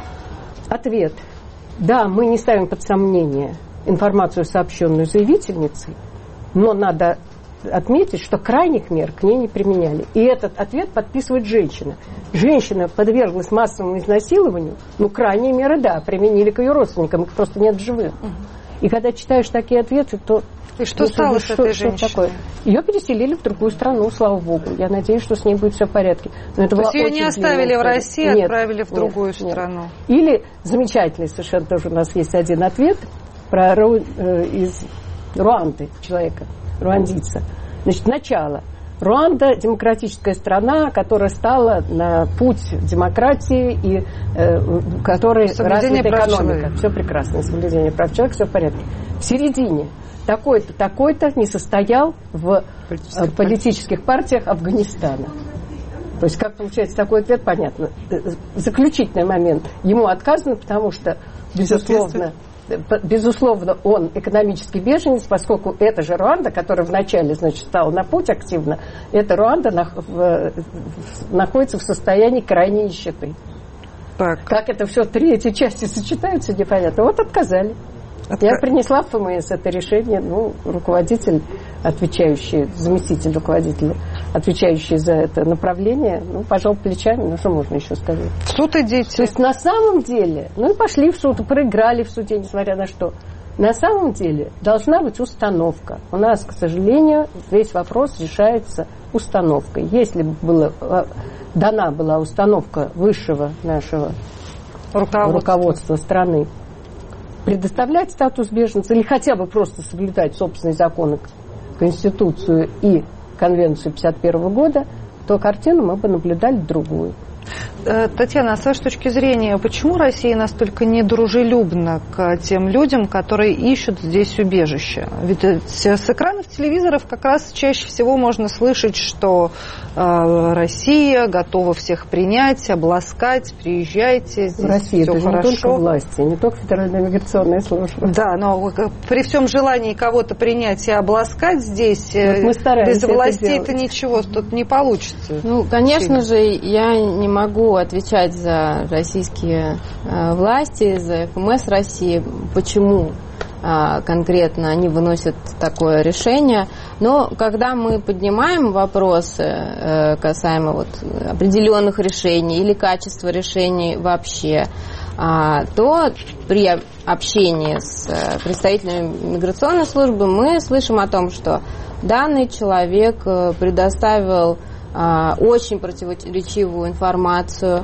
Ответ. Да, мы не ставим под сомнение информацию, сообщенную заявительницей, но надо отметить, что крайних мер к ней не применяли. И этот ответ подписывает женщина. Женщина подверглась массовому изнасилованию, ну, крайние меры, да, применили к ее родственникам, их просто нет в живых. Угу. И когда читаешь такие ответы, то... И что стало с этой женщиной? Ее переселили в другую страну, слава богу. Я надеюсь, что с ней будет все в порядке. Но это То есть ее не оставили в России, нет, отправили в другую нет, страну? Нет. Или замечательный совершенно тоже у нас есть один ответ про э, из Руанды человека, руандийца. Значит, начало. Руанда – демократическая страна, которая стала на путь демократии и э, в которой развита экономика. Все прекрасно, соблюдение прав человека, все в порядке. В середине такой-то, такой-то не состоял в политических, э, политических партиях Афганистана. То есть, как получается такой ответ, понятно. Заключительный момент. Ему отказано, потому что, безусловно, безусловно, он экономический беженец, поскольку это же Руанда, которая вначале, значит, стала на путь активно, эта Руанда нах- в, в, находится в состоянии крайней нищеты. Так. Как это все, три эти части сочетаются, непонятно. Вот отказали. Отка... Я принесла в ФМС это решение, ну, руководитель, отвечающий, заместитель руководителя, отвечающий за это направление, ну, пожал плечами, ну, что можно еще сказать? В суд идите. То есть на самом деле, ну, и пошли в суд, и проиграли в суде, несмотря на что. На самом деле должна быть установка. У нас, к сожалению, весь вопрос решается установкой. Если бы было, дана была установка высшего нашего руководства, руководства страны, предоставлять статус беженца или хотя бы просто соблюдать собственные законы, Конституцию и Конвенцию пятьдесят первого года, то картину мы бы наблюдали другую. Татьяна, а с вашей точки зрения, почему Россия настолько недружелюбна к тем людям, которые ищут здесь убежище? Ведь с экранов телевизоров как раз чаще всего можно слышать, что э, Россия готова всех принять, обласкать, приезжайте, здесь Россия, все это же хорошо. Не только власти, не только Федеральная миграционная служба. Да, но при всем желании кого-то принять и обласкать здесь, вот без властей-то ничего тут не получится. Ну, конечно же, я не могу отвечать за российские э, власти, за ФМС России, почему э, конкретно они выносят такое решение. Но когда мы поднимаем вопросы э, касаемо вот определенных решений или качества решений вообще, э, то при общении с представителями миграционной службы мы слышим о том, что данный человек предоставил очень противоречивую информацию.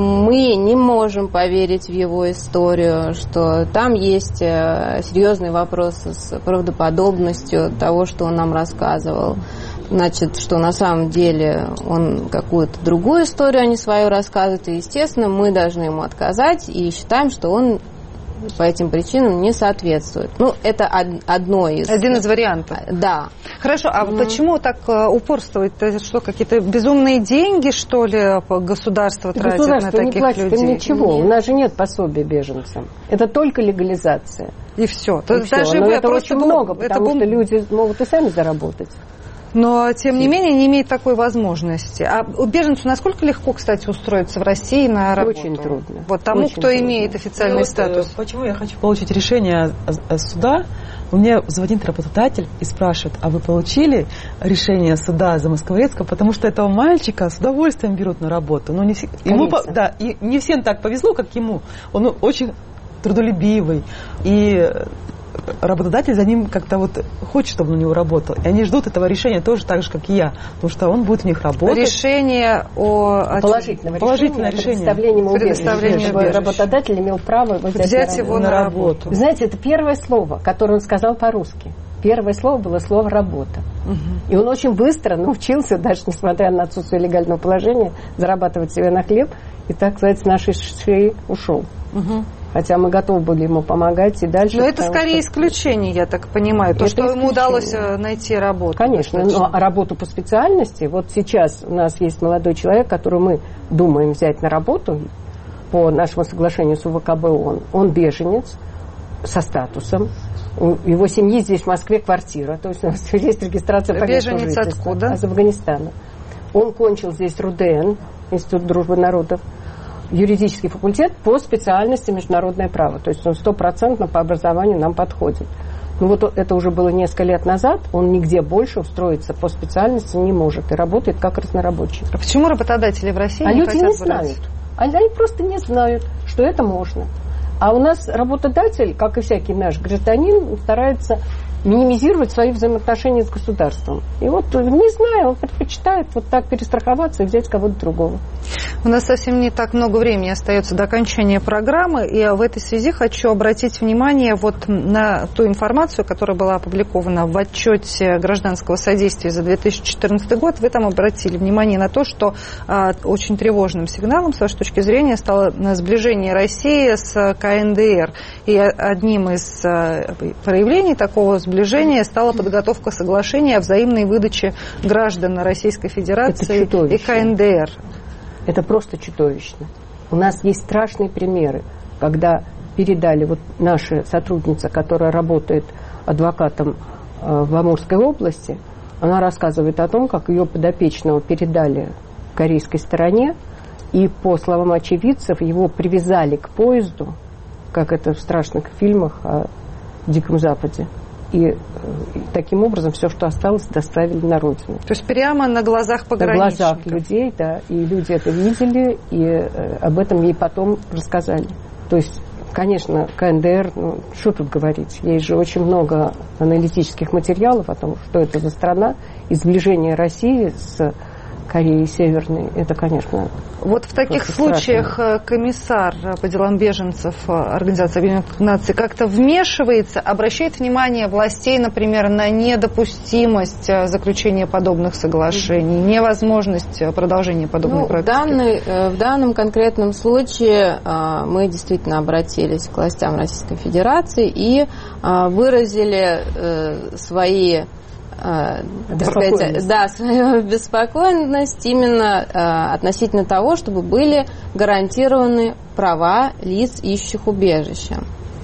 Мы не можем поверить в его историю, что там есть серьезные вопросы с правдоподобностью того, что он нам рассказывал. Значит, что на самом деле он какую-то другую историю, а не свою рассказывает. И, естественно, мы должны ему отказать и считаем, что он по этим причинам не соответствует. Ну, это одно из... Один из вариантов. Да. Хорошо, а mm-hmm. почему так упорствовать? Это что, какие-то безумные деньги, что ли, государство тратит на таких не платит людей? Им ничего. Нет. У нас же нет пособия беженцам. Это только легализация. И все. И все. Даже Но это очень много, потому это... что люди могут и сами заработать. Но, тем не менее, не имеет такой возможности. А беженцу насколько легко, кстати, устроиться в России на работу? Очень трудно. Вот тому, Очень кто трудно. имеет официальный ну, статус. Вот, почему я хочу получить решение суда? Мне звонит работодатель и спрашивает, а вы получили решение суда Замоскворецкого? Потому что этого мальчика с удовольствием берут на работу. Но не, ему, да, и не всем так повезло, как ему. Он очень трудолюбивый. И работодатель за ним как-то вот хочет, чтобы он у него работал. И они ждут этого решения тоже так же, как и я. Потому что он будет в них работать. Решение о... Положительного Положительное решение. Предоставление Предоставление убежища. Работодатель имел право взять, взять на его на работу. Знаете, это первое слово, которое он сказал по-русски. Первое слово было слово «работа». Угу. И он очень быстро научился, даже несмотря на отсутствие легального положения, зарабатывать себе на хлеб. И, так сказать, с нашей шеи ушел. Угу. Хотя мы готовы были ему помогать и дальше. Но это скорее что... исключение, я так понимаю. То, что исключение. Ему удалось найти работу. Конечно, но работу по специальности. Вот сейчас у нас есть молодой человек, которого мы думаем взять на работу по нашему соглашению с УВКБ ООН. Он беженец со статусом. У его семьи здесь в Москве квартира. То есть у нас есть регистрация по месту жительства. Беженец откуда? Из Афганистана. Он кончил здесь РУДН, Институт дружбы народов, юридический факультет по специальности международное право. То есть он стопроцентно по образованию нам подходит. Ну вот это уже было несколько лет назад. Он нигде больше устроиться по специальности не может и работает как разнорабочий. А почему работодатели в России а не люди хотят не брать? знают. Они, они просто не знают, что это можно. А у нас работодатель, как и всякий наш гражданин, старается минимизировать свои взаимоотношения с государством. И вот, не знаю, он предпочитает вот так перестраховаться и взять кого-то другого. У нас совсем не так много времени остается до окончания программы, и в этой связи хочу обратить внимание вот на ту информацию, которая была опубликована в отчете гражданского содействия за две тысячи четырнадцатый год. Вы там обратили внимание на то, что а, очень тревожным сигналом, с вашей точки зрения, стало сближение России с КНДР. И одним из а, проявлений такого сближения стала подготовка соглашения о взаимной выдаче граждан Российской Федерации и КНДР. Это просто чудовищно. У нас есть страшные примеры, когда передали, вот наша сотрудница, которая работает адвокатом в Амурской области, она рассказывает о том, как ее подопечного передали корейской стороне, И по словам очевидцев, его привязали к поезду, как это в страшных фильмах о Диком Западе. И, и таким образом все, что осталось, доставили на родину. То есть прямо на глазах пограничников? На глазах людей, да. И люди это видели, и э, об этом ей потом рассказали. То есть, конечно, КНДР, ну, что тут говорить, есть же очень много аналитических материалов о том, что это за страна, и сближение России с Кореей Северной, это, конечно... Вот в таких случаях страшно. Комиссар по делам беженцев Организации Объединенных Наций как-то вмешивается, обращает внимание властей, например, на недопустимость заключения подобных соглашений, невозможность продолжения подобной ну, практики? В, данной, в данном конкретном случае мы действительно обратились к властям Российской Федерации и выразили свои... Так сказать, да, свою беспокойность именно э, относительно того, чтобы были гарантированы права лиц, ищущих убежище.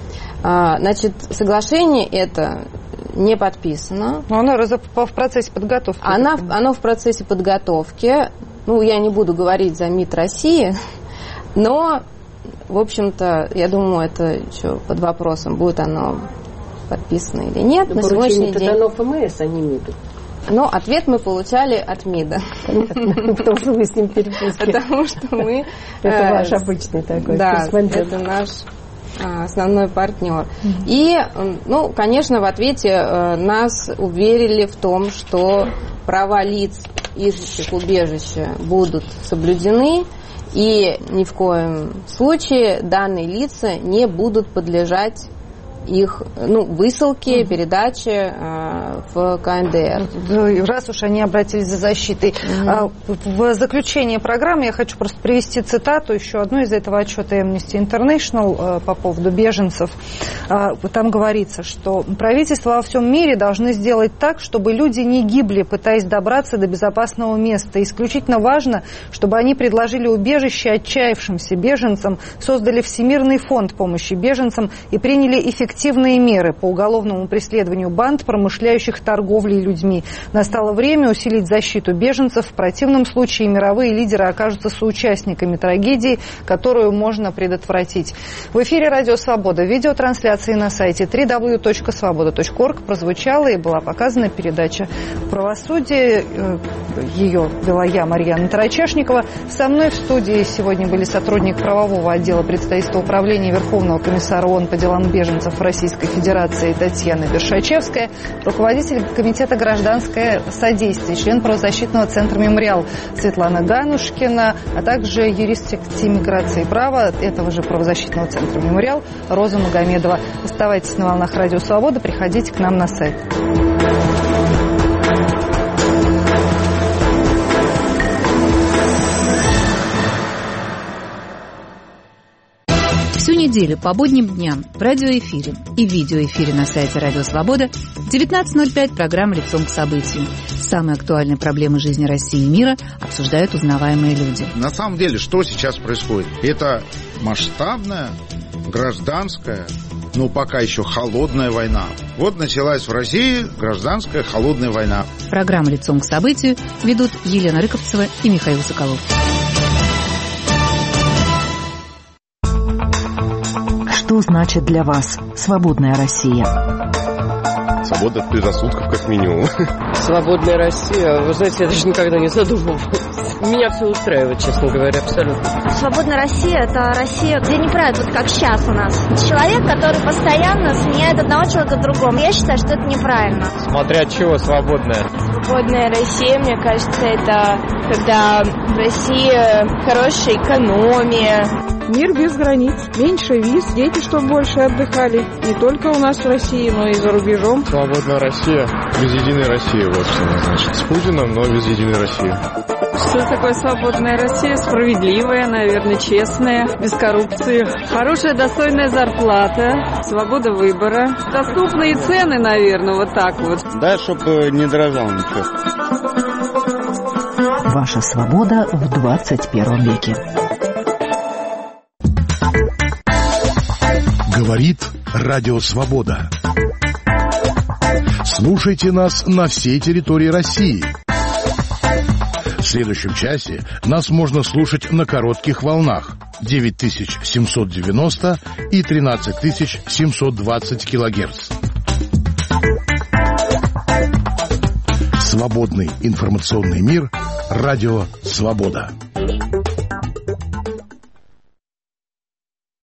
Э, значит, соглашение это не подписано. Но оно в процессе подготовки. Оно, оно в процессе подготовки. Ну, я не буду говорить за МИД России, но, в общем-то, я думаю, это еще под вопросом, будет оно подписано или нет. Но на сегодняшний день. Это ФМС, а не МИДу. Но ответ мы получали от МИДа. Потому что вы с ним переписки. Потому что мы... Это ваш обычный такой. Да, это наш основной партнер. И, ну, конечно, в ответе нас уверили в том, что права лиц, ищущих убежище, будут соблюдены, и ни в коем случае данные лица не будут подлежать их, ну, высылки, mm-hmm. передачи э, в КНДР. Раз уж они обратились за защитой. Mm-hmm. В заключение программы я хочу просто привести цитату еще одну из этого отчета Amnesty International по поводу беженцев. Там говорится, что правительства во всем мире должны сделать так, чтобы люди не гибли, пытаясь добраться до безопасного места. Исключительно важно, чтобы они предложили убежище отчаявшимся беженцам, создали Всемирный фонд помощи беженцам и приняли эффективные Эффективные меры по уголовному преследованию банд, промышляющих торговлей людьми. Настало время усилить защиту беженцев. В противном случае мировые лидеры окажутся соучастниками трагедии, которую можно предотвратить. В эфире «Радио Свобода». Видеотрансляции на сайте дабл ю дабл ю дабл ю точка свобода точка орг прозвучала и была показана передача «Правосудие». Ее вела я, Марьяна Тарачешникова. Со мной в студии сегодня были сотрудник правового отдела представительства управления Верховного комиссара ООН по делам беженцев Российской Федерации Татьяна Бершачевская, руководитель комитета «Гражданское содействие», член правозащитного центра «Мемориал» Светлана Ганушкина, а также юрист секции миграции и права этого же правозащитного центра «Мемориал» Роза Магомедова. Оставайтесь на волнах «Радио Свобода», приходите к нам на сайт. Всю неделю по будним дням в радиоэфире и видеоэфире на сайте «Радио Свобода» в девятнадцать ноль пять программа «Лицом к событию». Самые актуальные проблемы жизни России и мира обсуждают узнаваемые люди. На самом деле, что сейчас происходит? Это масштабная, гражданская, но пока еще холодная война. Вот началась в России гражданская холодная война. Программу «Лицом к событию» ведут Елена Рыковцева и Михаил Соколов. Что значит для вас свободная Россия? Свобода от предрассудков, как минимум. Свободная Россия, вы знаете, я даже никогда не задумывалась. Меня все устраивает, честно говоря, абсолютно. Свободная Россия – это Россия, где не правят, вот как сейчас у нас. Человек, который постоянно сменяет одного человека другому. Я считаю, что это неправильно. Смотря от чего свободная? Свободная Россия, мне кажется, это когда в России хорошая экономия. Мир без границ, меньше виз, дети, чтобы больше отдыхали. Не только у нас в России, но и за рубежом. Свободная Россия без единой России, вот что она значит. С Путиным, но без единой России. Что такое свободная Россия? Справедливая, наверное, честная, без коррупции. Хорошая, достойная зарплата, свобода выбора. Доступные цены, наверное, вот так вот. Да, чтобы не дорожал ничего. Ваша свобода в двадцать первом веке. Говорит Радио Свобода. Слушайте нас на всей территории России. следующем часе нас можно слушать на коротких волнах девять тысяч семьсот девяносто и тринадцать тысяч семьсот двадцать килогерц. Свободный информационный мир. Радио «Свобода».